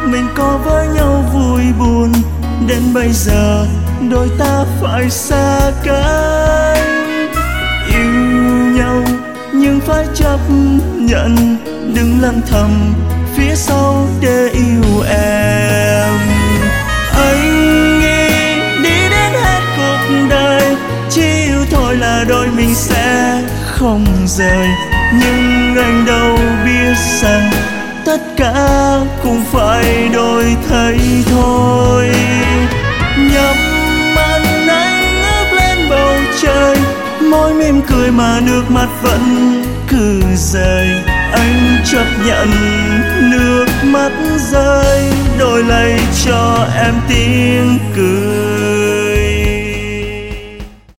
mình có với nhau vui buồn, đến bây giờ đôi ta phải xa cách. Yêu nhau nhưng phải chấp nhận, đừng lặng thầm phía sau để yêu em. Anh nghĩ đi đến hết cuộc đời, chỉ yêu thôi là đôi mình sẽ không rời. Nhưng anh đâu biết rằng tất cả cũng phải đổi thay thôi. Nhắm mắt anh ngước lên bầu trời, môi mỉm cười mà nước mắt vẫn cứ rơi. Anh chấp nhận nước mắt rơi, đổi lấy cho em tiếng cười.